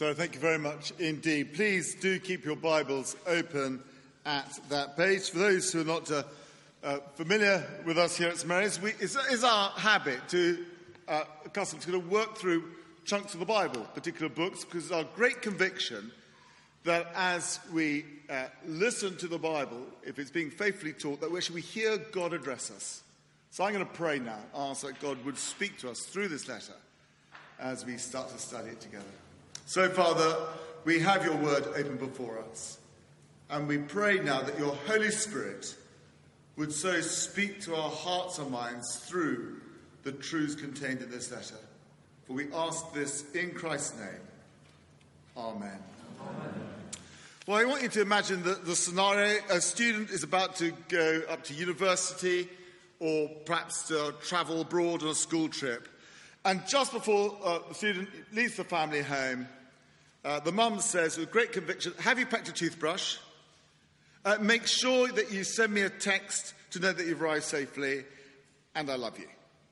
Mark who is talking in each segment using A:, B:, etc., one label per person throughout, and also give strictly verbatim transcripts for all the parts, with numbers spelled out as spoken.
A: So thank you very much indeed. Please do keep your Bibles open at that page. For those who are not uh, uh, familiar with us here at St Mary's, we, it's, it's our habit to, uh, custom to kind of work through chunks of the Bible, particular books, because it's our great conviction that as we uh, listen to the Bible, if it's being faithfully taught, that we actually hear God address us. So I'm going to pray now, ask that God would speak to us through this letter as we start to study it together. So, Father, we have your word open before us, and we pray now that your Holy Spirit would so speak to our hearts and minds through the truths contained in this letter. For we ask this in Christ's name. Amen. Amen. Well, I want you to imagine the, the scenario. A student is about to go up to university or perhaps to travel abroad on a school trip. And just before uh, the student leaves the family home, uh, the mum says with great conviction, have you packed a toothbrush? Uh, make sure that you send me a text to know that you've arrived safely, and I love you.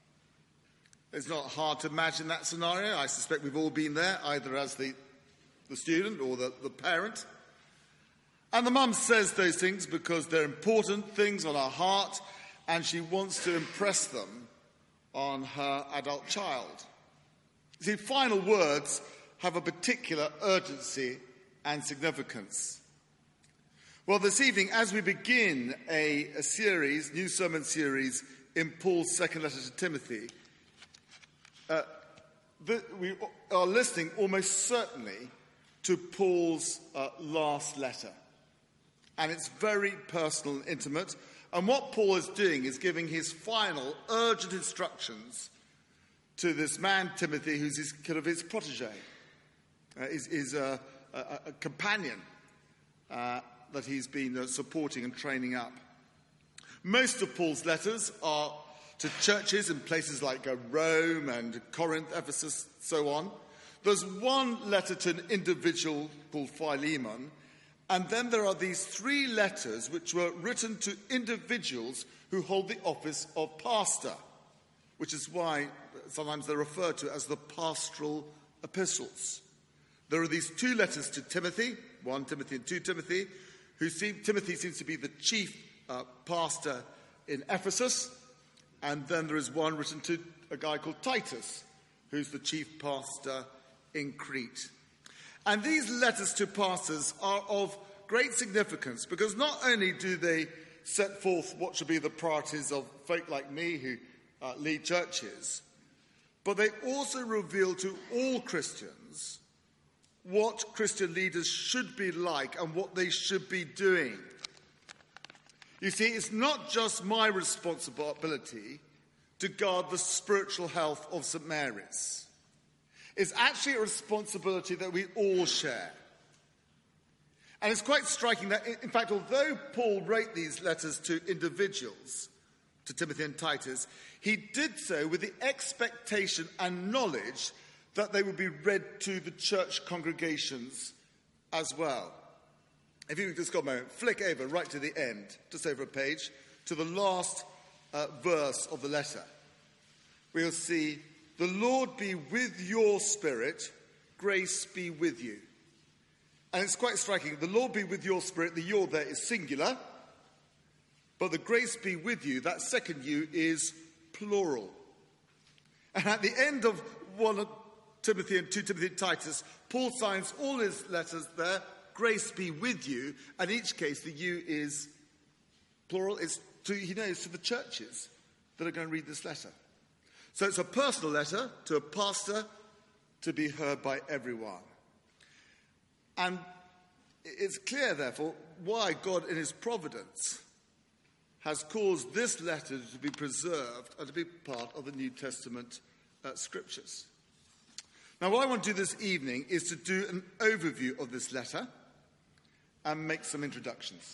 A: It's not hard to imagine that scenario. I suspect we've all been there, either as the, the student or the, the parent. And the mum says those things because they're important things on her heart, and she wants to impress them on her adult child. See, final words have a particular urgency and significance. Well, this evening, as we begin a, a series, new sermon series, in Paul's second letter to Timothy, uh, the, we are listening almost certainly to Paul's uh, last letter. And it's very personal and intimate. And what Paul is doing is giving his final urgent instructions to this man, Timothy, who's his, kind of his protege, uh, his, his uh, a, a companion uh, that he's been uh, supporting and training up. Most of Paul's letters are to churches in places like uh, Rome and Corinth, Ephesus, so on. There's one letter to an individual called Philemon. And then there are these three letters which were written to individuals who hold the office of pastor, which is why sometimes they're referred to as the pastoral epistles. There are these two letters to Timothy, one Timothy and two Timothy, who seem, Timothy seems to be the chief uh, pastor in Ephesus, and then there is one written to a guy called Titus, who's the chief pastor in Crete. And these letters to pastors are of great significance because not only do they set forth what should be the priorities of folk like me who uh, lead churches, but they also reveal to all Christians what Christian leaders should be like and what they should be doing. You see, it's not just my responsibility to guard the spiritual health of St Mary's. It's actually a responsibility that we all share. And it's quite striking that, in fact, although Paul wrote these letters to individuals, to Timothy and Titus, he did so with the expectation and knowledge that they would be read to the church congregations as well. If you just got a moment, flick over right to the end, just over a page, to the last uh, verse of the letter. We'll see, the Lord be with your spirit, grace be with you. And it's quite striking. The Lord be with your spirit, the your there is singular, but the grace be with you, that second you is plural. And at the end of one Timothy and two Timothy and Titus, Paul signs all his letters there, grace be with you, and in each case the you is plural. It's to, he knows, to the churches that are going to read this letter. So it's a personal letter to a pastor to be heard by everyone. And it's clear, therefore, why God in his providence has caused this letter to be preserved and to be part of the New Testament uh, scriptures. Now, what I want to do this evening is to do an overview of this letter and make some introductions.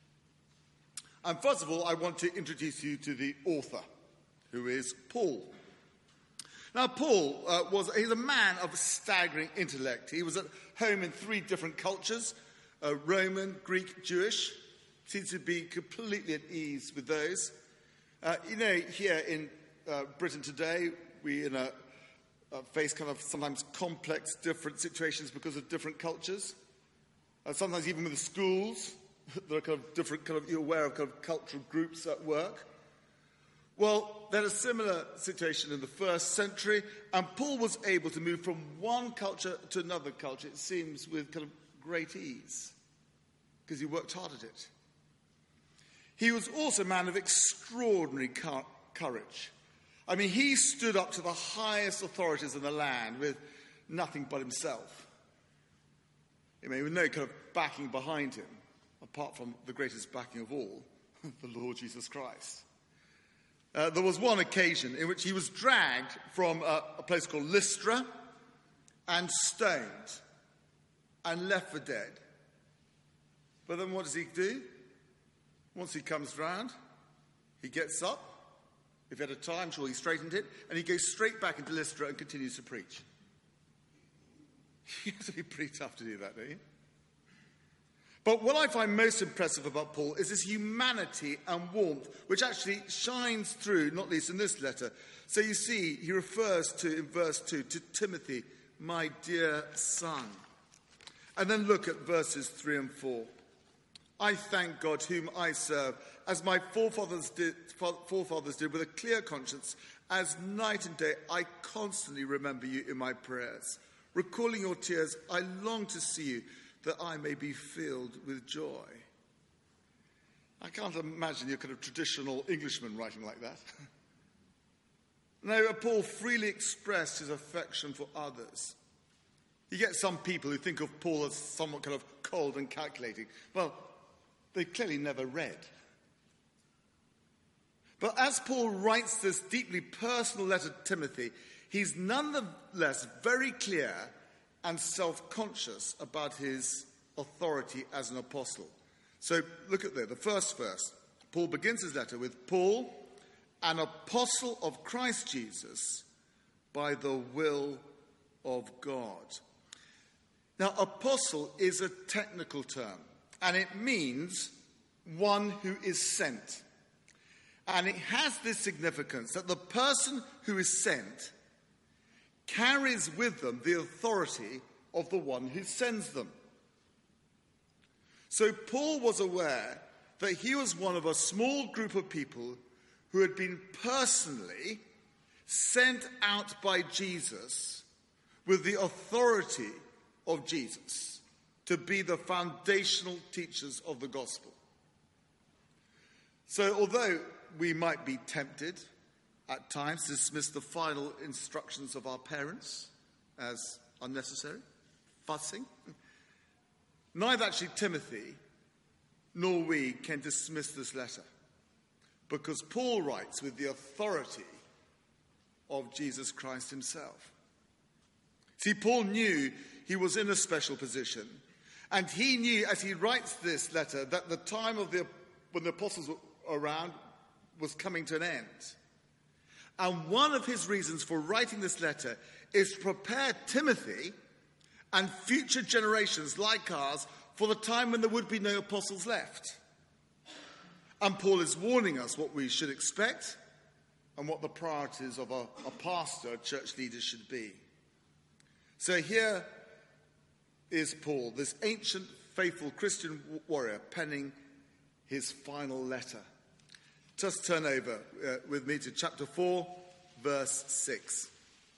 A: And first of all, I want to introduce you to the author, who is Paul. Now, Paul uh, was he's a man of staggering intellect. He was at home in three different cultures, uh, Roman, Greek, Jewish. Seems to be completely at ease with those. Uh, you know, here in uh, Britain today, we in a uh, face kind of sometimes complex, different situations because of different cultures. Uh, sometimes even with the schools, there are kind of different, kind of, you're aware of kind of cultural groups at work. Well, they had a similar situation in the first century, and Paul was able to move from one culture to another culture, it seems, with kind of great ease, because he worked hard at it. He was also a man of extraordinary courage. I mean, he stood up to the highest authorities in the land with nothing but himself. I mean, with no kind of backing behind him, apart from the greatest backing of all, the Lord Jesus Christ. Uh, there was one occasion in which he was dragged from a, a place called Lystra and stoned and left for dead. But then what does he do? Once he comes round, he gets up. If he had a tie, I'm sure he straightened it, and he goes straight back into Lystra and continues to preach. You have to be pretty tough to do that, don't you? But what I find most impressive about Paul is his humanity and warmth, which actually shines through, not least in this letter. So you see, he refers to, in verse two, to Timothy, my dear son. And then look at verses three and four. I thank God whom I serve, as my forefathers did, forefathers did with a clear conscience, as night and day I constantly remember you in my prayers. Recalling your tears, I long to see you, that I may be filled with joy. I can't imagine your kind of traditional Englishman writing like that. No, Paul freely expressed his affection for others. You get some people who think of Paul as somewhat kind of cold and calculating. Well, they clearly never read. But as Paul writes this deeply personal letter to Timothy, he's nonetheless very clear and self-conscious about his authority as an apostle. So look at there, the first verse. Paul begins his letter with, Paul, an apostle of Christ Jesus, by the will of God. Now, apostle is a technical term, and it means one who is sent. And it has this significance that the person who is sent carries with them the authority of the one who sends them. So Paul was aware that he was one of a small group of people who had been personally sent out by Jesus with the authority of Jesus to be the foundational teachers of the gospel. So although we might be tempted at times to dismiss the final instructions of our parents as unnecessary, fussing, neither actually Timothy nor we can dismiss this letter, because Paul writes with the authority of Jesus Christ himself. See, Paul knew he was in a special position, and he knew as he writes this letter that the time of the when the apostles were around was coming to an end. And one of his reasons for writing this letter is to prepare Timothy and future generations like ours for the time when there would be no apostles left. And Paul is warning us what we should expect and what the priorities of a, a pastor, a church leader, should be. So here is Paul, this ancient, faithful Christian warrior, penning his final letter. Just turn over uh, with me to chapter four, verse six.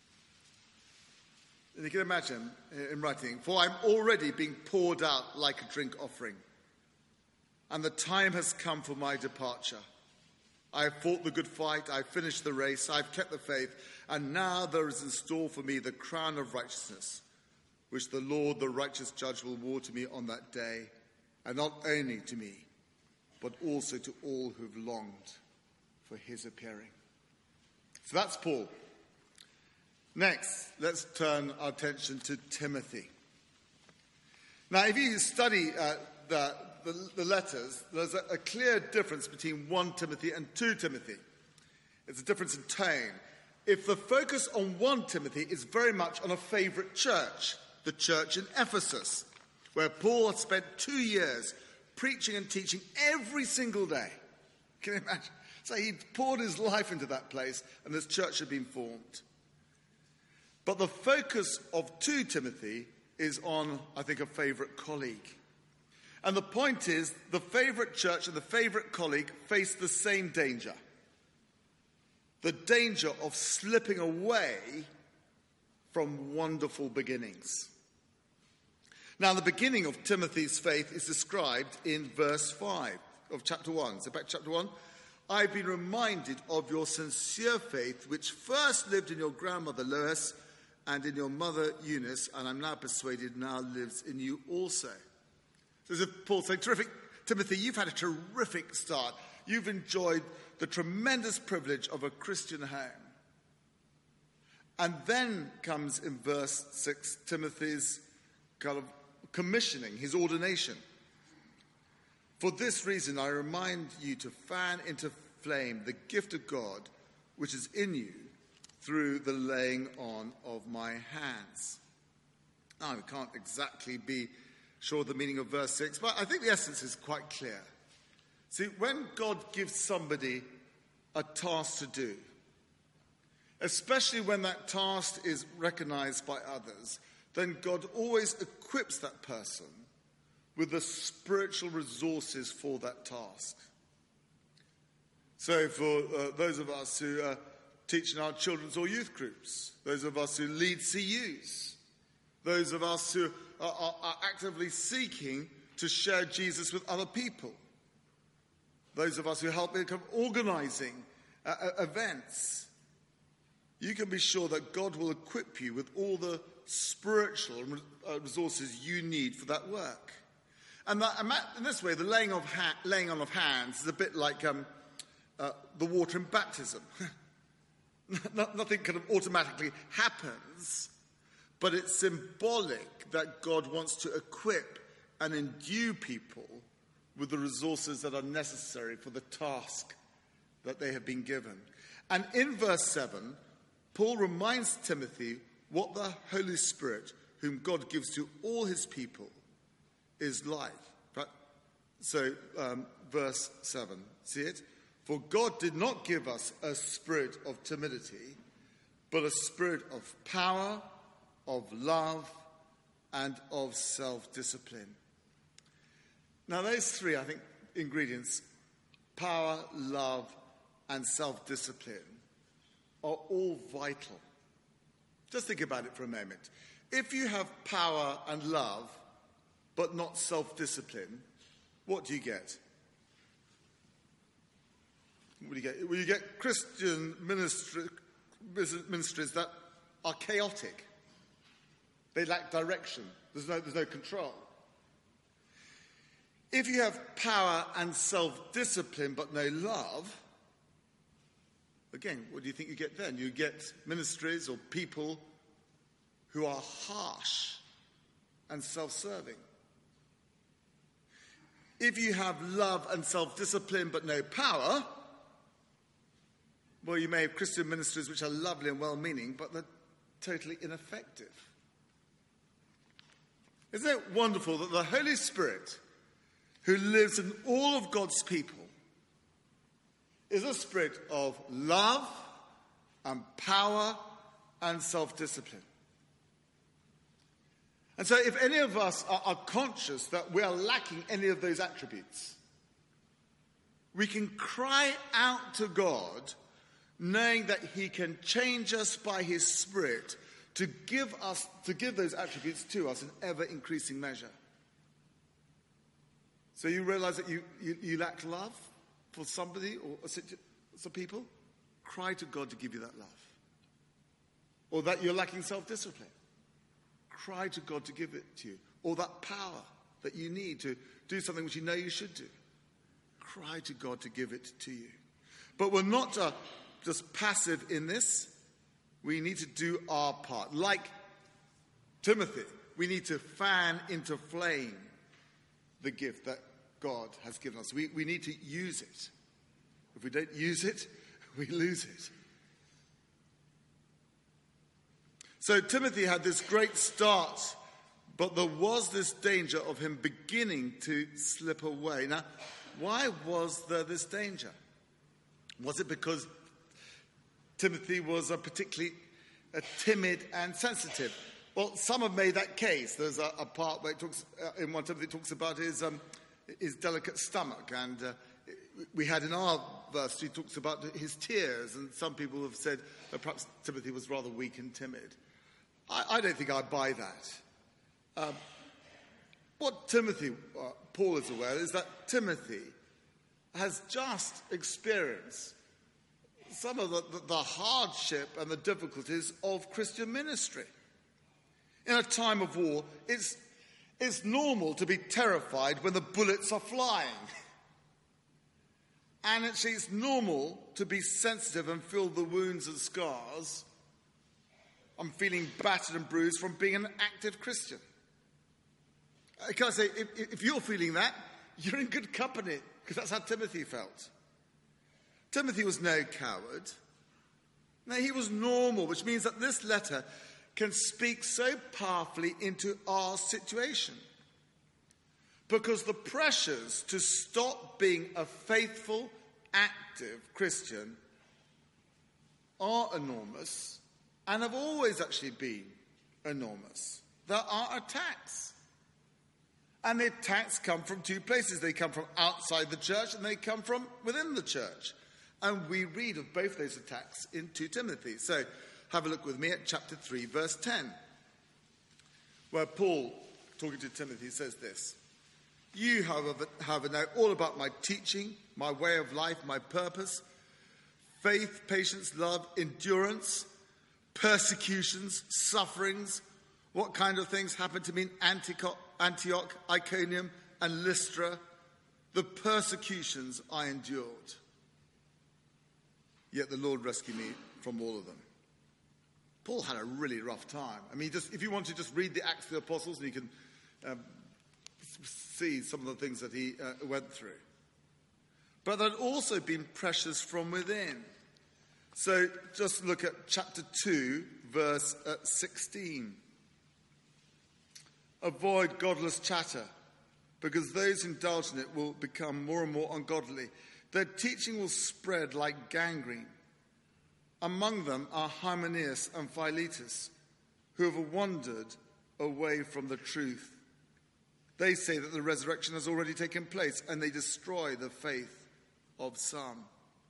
A: And you can imagine in writing, for I'm already being poured out like a drink offering, and the time has come for my departure. I have fought the good fight, I have finished the race, I have kept the faith, and now there is in store for me the crown of righteousness, which the Lord, the righteous judge, will award to me on that day, and not only to me, but also to all who have longed for his appearing. So that's Paul. Next, let's turn our attention to Timothy. Now, if you study uh, the, the, the letters, there's a, a clear difference between First Timothy and Second Timothy. It's a difference in tone. If the focus on First Timothy is very much on a favourite church, the church in Ephesus, where Paul had spent two years preaching and teaching every single day. Can you imagine? So he poured his life into that place, and this church had been formed. But the focus of two Timothy is on, I think, a favourite colleague. And the point is, the favourite church and the favourite colleague face the same danger. The danger of slipping away from wonderful beginnings. Now, the beginning of Timothy's faith is described in verse five of chapter one. So back to chapter one. I've been reminded of your sincere faith, which first lived in your grandmother Lois and in your mother Eunice, and I'm now persuaded now lives in you also. So as if Paul saying, terrific, Timothy, you've had a terrific start. You've enjoyed the tremendous privilege of a Christian home. And then comes in verse six, Timothy's kind of commissioning, his ordination. For this reason, I remind you to fan into flame the gift of God, which is in you through the laying on of my hands. Now, we can't exactly be sure of the meaning of verse six, but I think the essence is quite clear. See, when God gives somebody a task to do, especially when that task is recognized by others, then God always equips that person with the spiritual resources for that task. So for uh, those of us who uh, teach in our children's or youth groups, those of us who lead C Us, those of us who are, are, are actively seeking to share Jesus with other people, those of us who help become organising uh, uh, events, you can be sure that God will equip you with all the spiritual uh, resources you need for that work. And that, in this way, the laying, of ha- laying on of hands is a bit like um, uh, the water in baptism. Nothing kind of automatically happens, but it's symbolic that God wants to equip and endue people with the resources that are necessary for the task that they have been given. And in verse seven, Paul reminds Timothy what the Holy Spirit, whom God gives to all his people, is like. Right? So, um, verse seven, see it? For God did not give us a spirit of timidity, but a spirit of power, of love, and of self-discipline. Now, those three, I think, ingredients, power, love, and self-discipline, are all vital. Just think about it for a moment. If you have power and love, but not self-discipline, what do you get? What do you get? Well, you get Christian ministry, ministries that are chaotic. They lack direction. There's no, there's no control. If you have power and self-discipline but no love, again, what do you think you get then? You get ministries or people who are harsh and self-serving. If you have love and self-discipline but no power, well, you may have Christian ministries which are lovely and well-meaning, but they're totally ineffective. Isn't it wonderful that the Holy Spirit, who lives in all of God's people, is a spirit of love and power and self-discipline? And so if any of us are, are conscious that we are lacking any of those attributes, we can cry out to God, knowing that he can change us by his Spirit to give us, to give those attributes to us in ever-increasing measure. So you realize that you, you, you lack love for somebody or some people? Cry to God to give you that love. Or that you're lacking self-discipline. Cry to God to give it to you. Or that power that you need to do something which you know you should do. Cry to God to give it to you. But we're not uh, just passive in this. We need to do our part. Like Timothy, we need to fan into flame the gift that God has given us. We, we need to use it. If we don't use it, we lose it. So Timothy had this great start, but there was this danger of him beginning to slip away. Now, why was there this danger? Was it because Timothy was a particularly uh, timid and sensitive. Well, some have made that case. There's a, a part where it talks, uh, in one Timothy, it talks about his, um, his delicate stomach. And uh, we had in our verse, he talks about his tears. And some people have said that perhaps Timothy was rather weak and timid. I, I don't think I buy that. Um, what Timothy, uh, Paul is aware is that Timothy has just experienced some of the, the, the hardship and the difficulties of Christian ministry. In a time of war, it's, it's normal to be terrified when the bullets are flying. And actually, it's normal to be sensitive and feel the wounds and scars. I'm feeling battered and bruised from being an active Christian. Can I say, if, if you're feeling that, you're in good company, because that's how Timothy felt. Timothy was no coward. No, he was normal, which means that this letter can speak so powerfully into our situation. Because the pressures to stop being a faithful, active Christian are enormous and have always actually been enormous. There are attacks. And the attacks come from two places. They come from outside the church and they come from within the church. And we read of both those attacks in Second Timothy. So have a look with me at chapter three, verse ten, where Paul, talking to Timothy, says this: "You, however, however, know all about my teaching, my way of life, my purpose, faith, patience, love, endurance, persecutions, sufferings, what kind of things happened to me in Antioch, Antioch, Iconium, and Lystra, the persecutions I endured. Yet the Lord rescued me from all of them." Paul had a really rough time. I mean, just if you want to just read the Acts of the Apostles, and you can um, see some of the things that he uh, went through. But there had also been pressures from within. So just look at chapter two, verse uh, sixteen. "Avoid godless chatter, because those who indulge in it will become more and more ungodly. Their teaching will spread like gangrene. Among them are Hymenaeus and Philetus, who have wandered away from the truth. They say that the resurrection has already taken place, and they destroy the faith of some."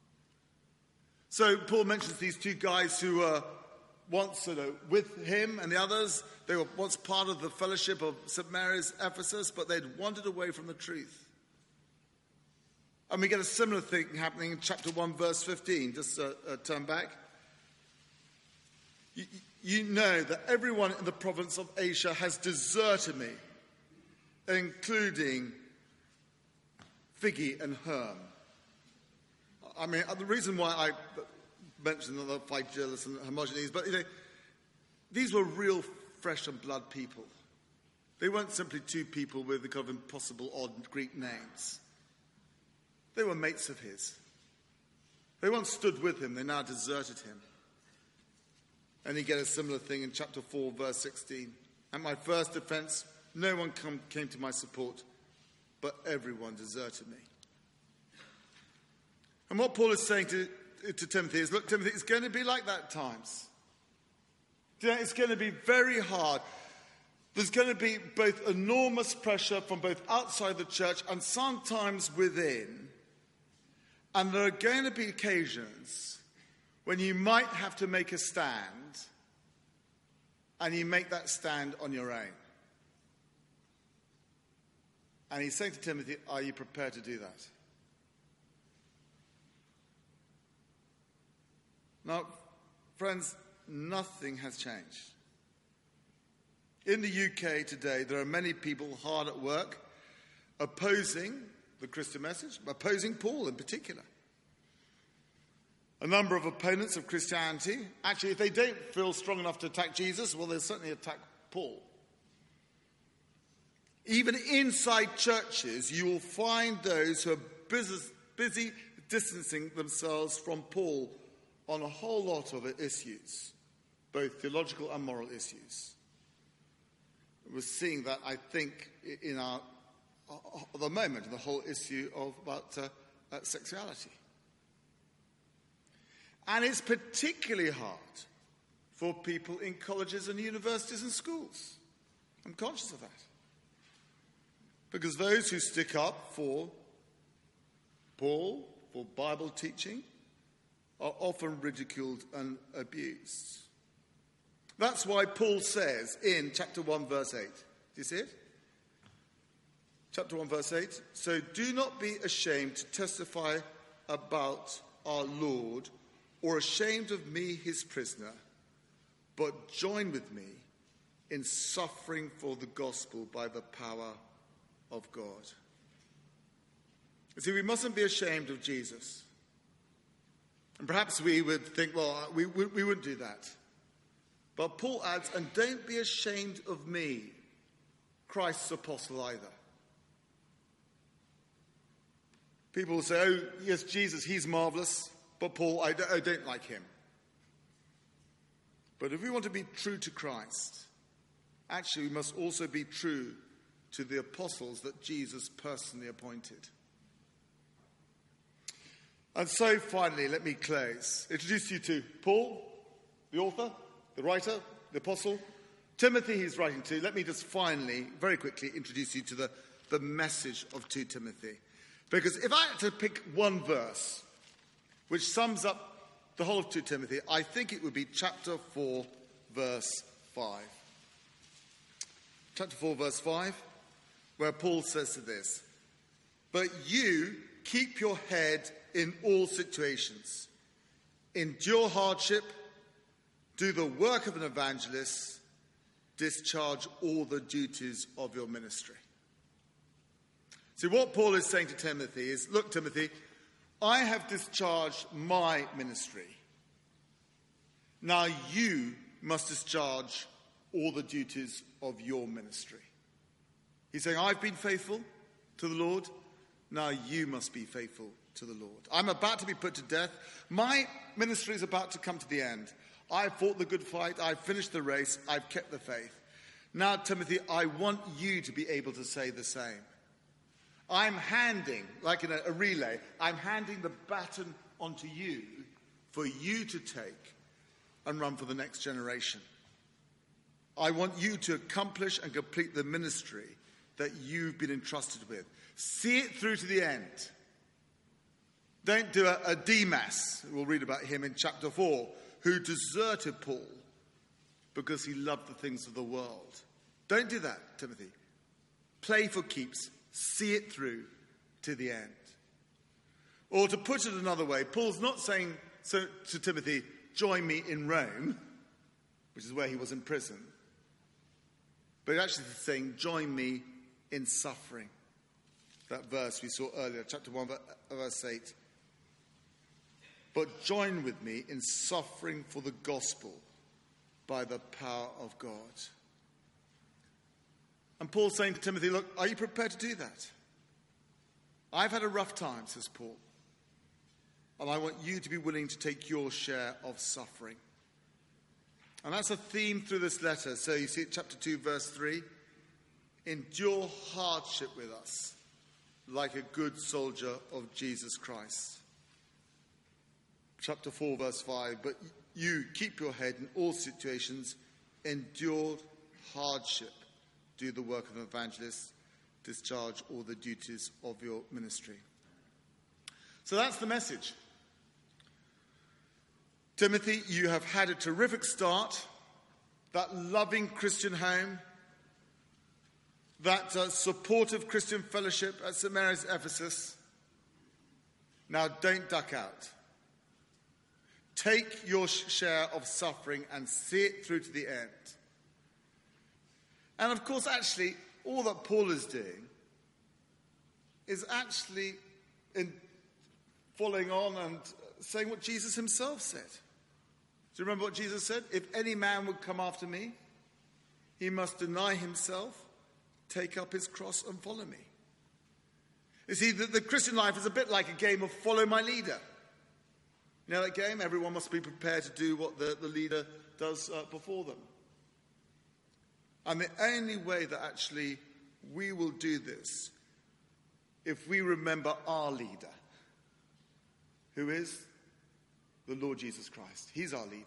A: So Paul mentions these two guys who were once you know, with him and the others. They were once part of the fellowship of Saint Mary's, Ephesus, but they'd wandered away from the truth. And we get a similar thing happening in chapter one, verse fifteen. Just uh, uh, turn back. You, you know that everyone in the province of Asia has deserted me, including Phrygia and Herm. I mean, the reason why I mentioned the Phygellus and Hermogenes, but you know, these were real flesh and blood people. They weren't simply two people with the kind of impossible odd Greek names. They were mates of his. They once stood with him, they now deserted him. And you get a similar thing in chapter four, verse sixteen. "At my first defense, no one come, came to my support, but everyone deserted me." And what Paul is saying to, to Timothy is, look, Timothy, it's going to be like that at times. It's going to be very hard. There's going to be both enormous pressure from both outside the church and sometimes within. And there are going to be occasions when you might have to make a stand, and you make that stand on your own. And he's saying to Timothy, are you prepared to do that? Now, friends, nothing has changed. In the U K today, there are many people hard at work opposing the Christian message, opposing Paul in particular. A number of opponents of Christianity, actually, if they don't feel strong enough to attack Jesus, well, they'll certainly attack Paul. Even inside churches, you will find those who are busy, busy distancing themselves from Paul on a whole lot of issues, both theological and moral issues. We're seeing that, I think, in our at the moment, in the whole issue of about uh, uh, sexuality. And it's particularly hard for people in colleges and universities and schools. I'm conscious of that. Because those who stick up for Paul, for Bible teaching, are often ridiculed and abused. That's why Paul says in chapter one, verse eight. Do you see it? Chapter one, verse eight. So do not be ashamed to testify about our Lord, or ashamed of me, his prisoner, but join with me in suffering for the gospel by the power of God. You see, we mustn't be ashamed of Jesus. And perhaps we would think, well, we, we, we wouldn't do that. But Paul adds, and don't be ashamed of me, Christ's apostle, either. People will say, oh, yes, Jesus, he's marvelous, but Paul, I don't, I don't like him. But if we want to be true to Christ, actually we must also be true to the apostles that Jesus personally appointed. And so finally, let me close. Introduce you to Paul, the author, the writer, the apostle. Timothy he's writing to. Let me just finally, very quickly, introduce you to the, the message of two Timothy. Because if I had to pick one verse which sums up the whole of two Timothy, I think it would be chapter four, verse five. Chapter four, verse five, where Paul says to this, but you keep your head in all situations. Endure hardship, do the work of an evangelist, discharge all the duties of your ministry. See, what Paul is saying to Timothy is, look, Timothy, I have discharged my ministry. Now you must discharge all the duties of your ministry. He's saying, I've been faithful to the Lord. Now you must be faithful to the Lord. I'm about to be put to death. My ministry is about to come to the end. I've fought the good fight. I've finished the race. I've kept the faith. Now, Timothy, I want you to be able to say the same. I'm handing, like in a, a relay, I'm handing the baton onto you for you to take and run for the next generation. I want you to accomplish and complete the ministry that you've been entrusted with. See it through to the end. Don't do a, a Demas, we'll read about him in chapter four, who deserted Paul because he loved the things of the world. Don't do that, Timothy. Play for keeps. See it through to the end. Or to put it another way, Paul's not saying so, to Timothy, join me in Rome, which is where he was in prison. But he actually is saying, join me in suffering. That verse we saw earlier, chapter one, verse eight. But join with me in suffering for the gospel by the power of God. And Paul's saying to Timothy, look, are you prepared to do that? I've had a rough time, says Paul. And I want you to be willing to take your share of suffering. And that's a theme through this letter. So you see it, chapter two, verse three. Endure hardship with us like a good soldier of Jesus Christ. Chapter four, verse five. But you keep your head in all situations. Endure hardship. Do the work of an evangelist, discharge all the duties of your ministry. So that's the message. Timothy, you have had a terrific start. That loving Christian home, that uh, supportive Christian fellowship at Saint Mary's Ephesus. Now don't duck out. Take your share of suffering and see it through to the end. And of course, actually, all that Paul is doing is actually in following on and saying what Jesus himself said. Do you remember what Jesus said? If any man would come after me, he must deny himself, take up his cross and follow me. You see, the, the Christian life is a bit like a game of follow my leader. You know that game? Everyone must be prepared to do what the, the leader does uh, before them. And the only way that actually we will do this, if we remember our leader, who is the Lord Jesus Christ. He's our leader.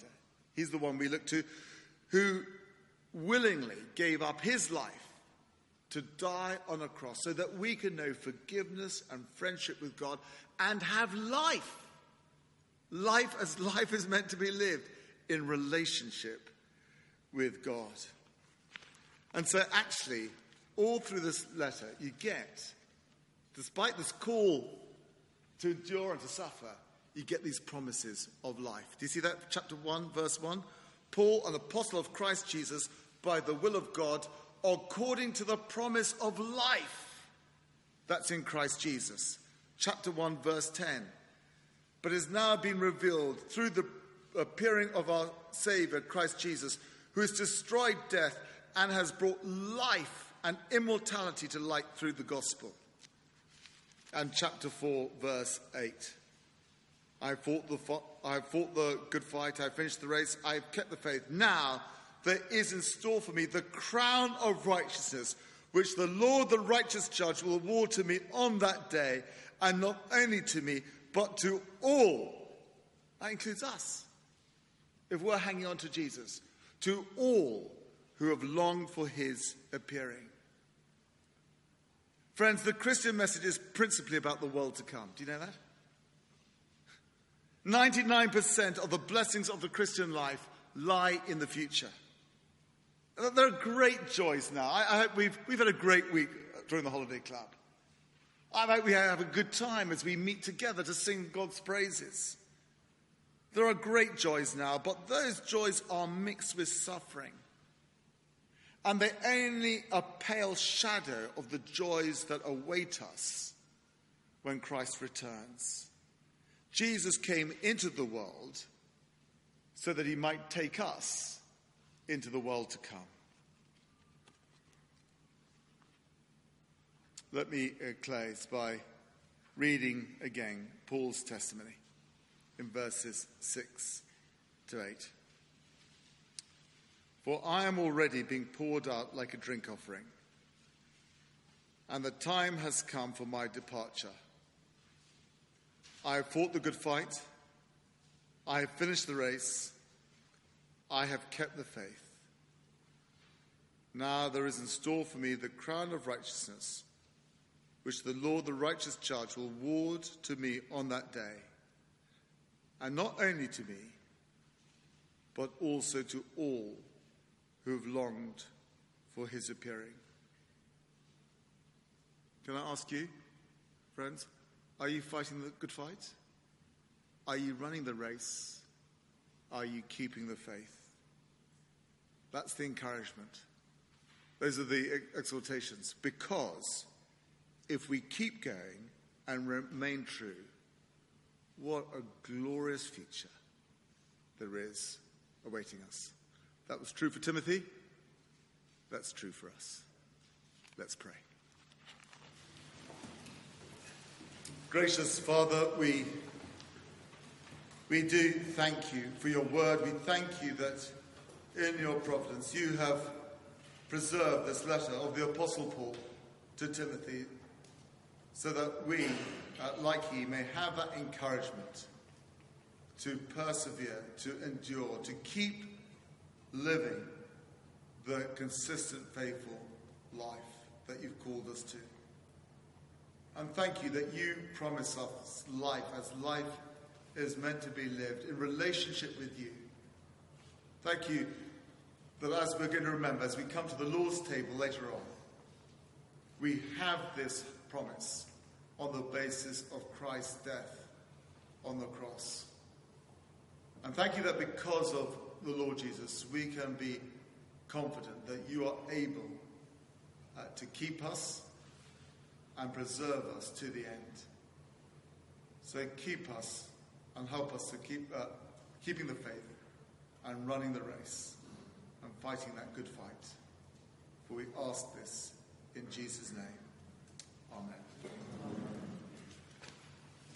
A: He's the one we look to, who willingly gave up his life to die on a cross so that we can know forgiveness and friendship with God and have life. Life as life is meant to be lived, in relationship with God. And so actually, all through this letter, you get, despite this call to endure and to suffer, you get these promises of life. Do you see that? Chapter one, verse one. Paul, an apostle of Christ Jesus, by the will of God, according to the promise of life that's in Christ Jesus. Chapter one, verse ten. But has now been revealed through the appearing of our Saviour, Christ Jesus, who has destroyed death and has brought life and immortality to light through the gospel. And chapter four, verse eight. I have fought the, fo- I have fought the good fight, I have finished the race, I have kept the faith. Now there is in store for me the crown of righteousness, which the Lord, the righteous judge, will award to me on that day, and not only to me, but to all. That includes us, if we're hanging on to Jesus. To all who have longed for his appearing. Friends, the Christian message is principally about the world to come. Do you know that? ninety-nine percent of the blessings of the Christian life lie in the future. There are great joys now. I, I hope we've, we've had a great week during the holiday club. I hope we have a good time as we meet together to sing God's praises. There are great joys now, but those joys are mixed with suffering. And they're only a pale shadow of the joys that await us when Christ returns. Jesus came into the world so that he might take us into the world to come. Let me uh, close by reading again Paul's testimony in verses six to eight. For I am already being poured out like a drink offering, and the time has come for my departure. I have fought the good fight. I have finished the race. I have kept the faith. Now there is in store for me the crown of righteousness, which the Lord, the righteous judge, will award to me on that day. And not only to me, but also to all who have longed for his appearing. Can I ask you, friends, are you fighting the good fight? Are you running the race? Are you keeping the faith? That's the encouragement. Those are the exhortations. Because if we keep going and remain true, what a glorious future there is awaiting us. That was true for Timothy. That's true for us. Let's pray. Gracious Father, we, we do thank you for your word. We thank you that in your providence you have preserved this letter of the Apostle Paul to Timothy so that we, uh, like he, may have that encouragement to persevere, to endure, to keep living the consistent, faithful life that you've called us to. And thank you that you promise us life as life is meant to be lived in relationship with you. Thank you that as we're going to remember, as we come to the Lord's table later on, we have this promise on the basis of Christ's death on the cross. And thank you that because of the Lord Jesus, we can be confident that you are able uh, to keep us and preserve us to the end. So keep us and help us to keep uh, keeping the faith and running the race and fighting that good fight. For we ask this in Jesus' name. Amen.